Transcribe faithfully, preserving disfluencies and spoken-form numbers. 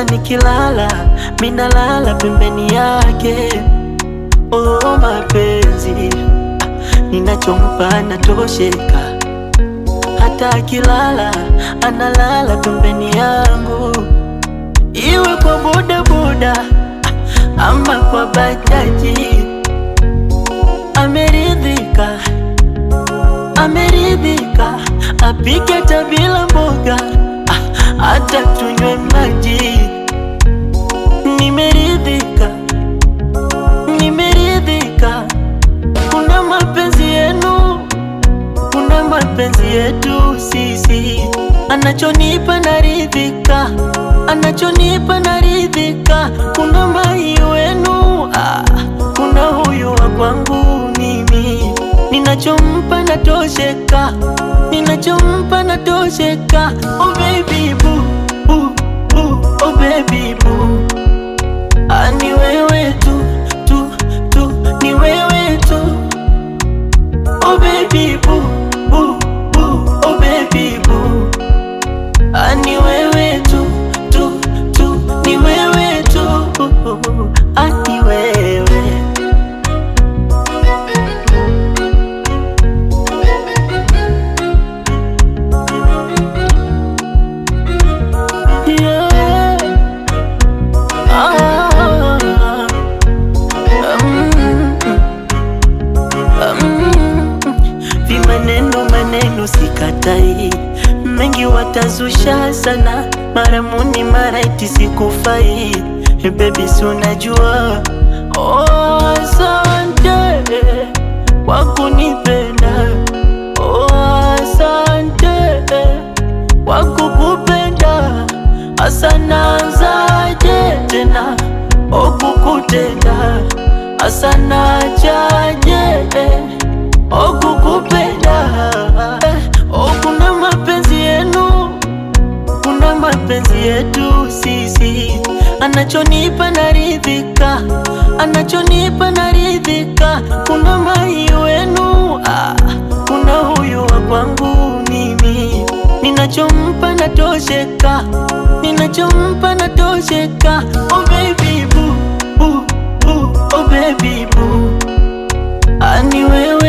nikilala minalala pembeni yake. Oh mapenzi, ninachompa natosheka, hata akilala analala pembeni yangu. Iwe kwa boda boda ama kwa bajaji, ameridhika, ameridhika. Apike hata bila mboga, hata tunywe maji. Nimeridhika, nimeridhika. Kuna mapenzi yenu, kuna mapenzi yetu sisi. Anachonipa naridhika, anachonipa naridhika. Kuna mai wenu, ah, kuna huyu wa kwangu mimi. Ninachompa natosheka, ninachompa natosheka. Oh baby boo, boo, boo, oh baby boo. Ah, ni wewe tu, tu, tu, ni wewe tu. Oh baby boo, boo, boo, oh baby boo. Ah, ni wewe tu, tu, tu, ni wewe tu. Ah, ni wewe. Maneno maneno sikatai, mengi watazusha sana. Mara muni mara iti sikufai. Hey baby si unajua. Oh asante kwa kunipenda, oh asante kwa kukupenda. Asana zaje tena oh kukutenda, asana chaje oh kukupenda. Oh kuna mapenzi yenu, kuna mapenzi yetu sisi. Anachonipa naridhika, anachonipa naridhika. Kuna mai wenu, ah, kuna huyu wa kwangu mimi. Ninachompa natosheka, ninachompa natosheka. Oh baby boo, boo, boo, oh baby boo. Ah, ni wewe